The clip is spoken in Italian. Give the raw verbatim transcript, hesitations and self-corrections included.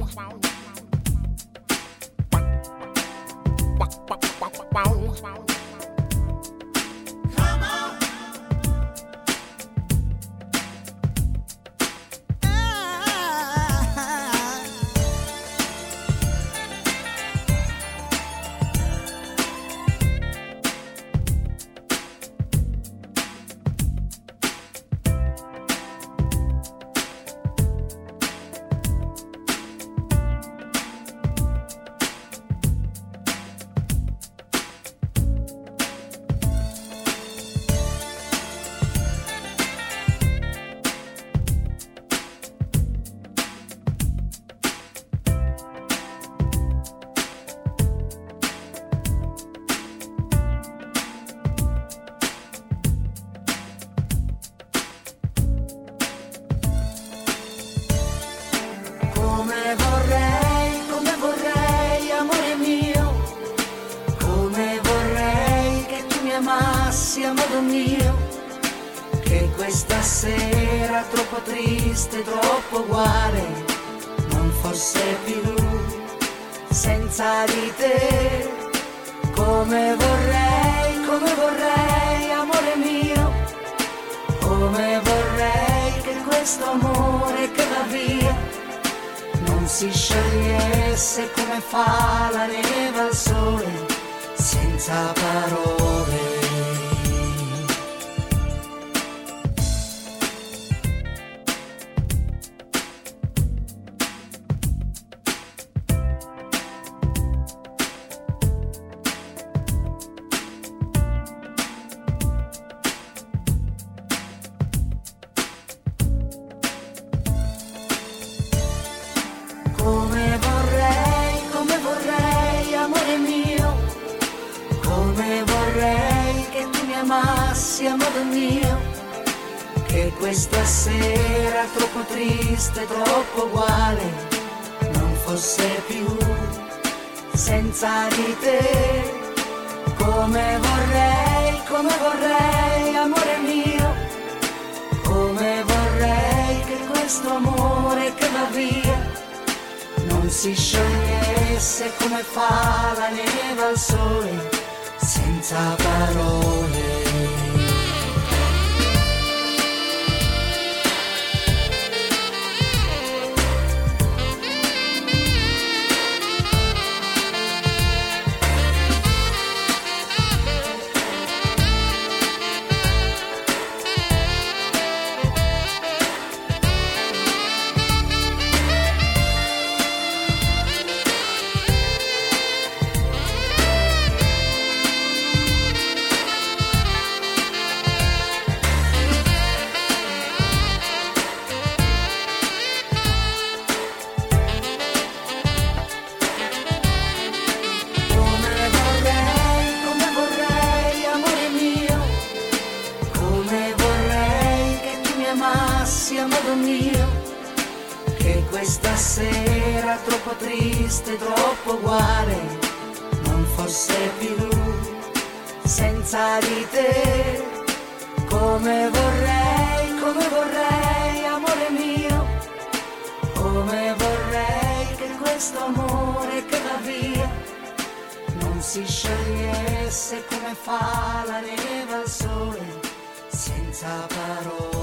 Amore mio, che questa sera troppo triste, troppo uguale, non fosse più senza di te. Come vorrei, come vorrei, amore mio, come vorrei che questo amore che va via non si sciogliesse come fa la neve al sole, senza parole. Come vorrei, come vorrei, amore mio, come vorrei che tu mi amassi, amore mio, che questa sera troppo triste, troppo uguale, non fosse più senza di te. Come vorrei, come vorrei, amore mio, come vorrei che questo amore che va via non si sciogliesse come fa la neve al sole, senza parole. Amore mio, che questa sera troppo triste, troppo uguale, non fosse più senza di te. Come vorrei, come vorrei, amore mio, come vorrei che questo amore che va via non si sciogliesse come fa la neve al sole, senza parole.